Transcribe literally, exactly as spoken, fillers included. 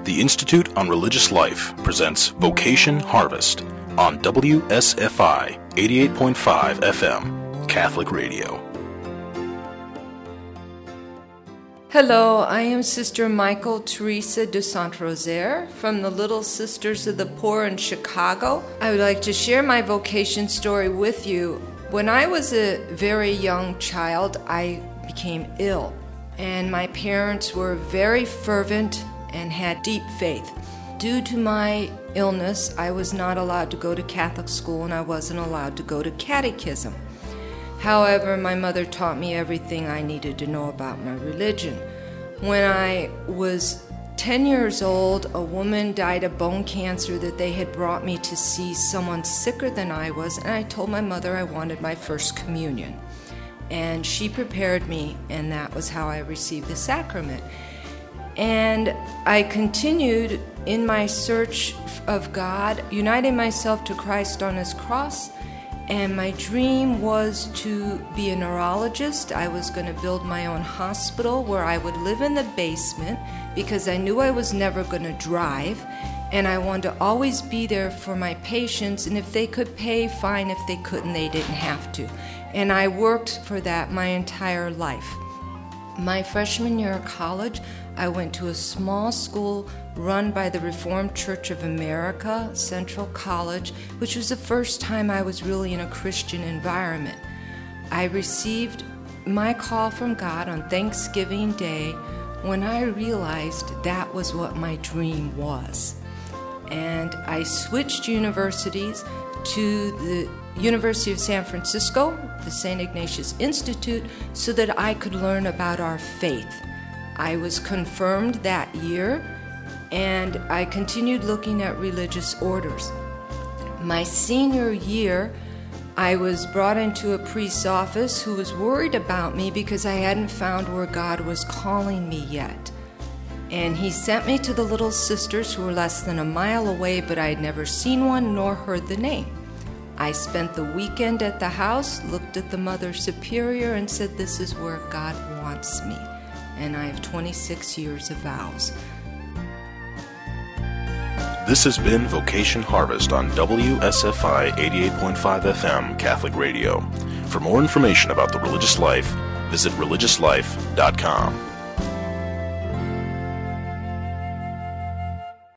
The Institute on Religious Life presents Vocation Harvest on W S F I eighty-eight point five F M, Catholic Radio. Hello, I am Sister Michael Teresa de Saint-Rosaire from the Little Sisters of the Poor in Chicago. I would like to share my vocation story with you. When I was a very young child, I became ill, and my parents were very fervent and had deep faith. Due to my illness, I was not allowed to go to Catholic school and I wasn't allowed to go to catechism. However, my mother taught me everything I needed to know about my religion. When I was ten years old, a woman died of bone cancer that they had brought me to see someone sicker than I was, and I told my mother I wanted my first communion. And she prepared me, and that was how I received the sacrament. And I continued in my search of God, uniting myself to Christ on His cross, and my dream was to be a neurologist. I was going to build my own hospital where I would live in the basement because I knew I was never going to drive, and I wanted to always be there for my patients, and if they could pay, fine. If they couldn't, they didn't have to. And I worked for that my entire life. My freshman year of college, I went to a small school run by the Reformed Church of America, Central College, which was the first time I was really in a Christian environment. I received my call from God on Thanksgiving Day when I realized that was what my dream was. And I switched universities to the University of San Francisco, the Saint Ignatius Institute, so that I could learn about our faith. I was confirmed that year, and I continued looking at religious orders. My senior year, I was brought into a priest's office who was worried about me because I hadn't found where God was calling me yet. And he sent me to the Little Sisters, who were less than a mile away, but I had never seen one nor heard the name. I spent the weekend at the house, looked at the Mother Superior, and said, "This is where God wants me." And I have twenty-six years of vows. This has been Vocation Harvest on W S F I eighty-eight point five F M, Catholic Radio. For more information about the religious life, visit religious life dot com.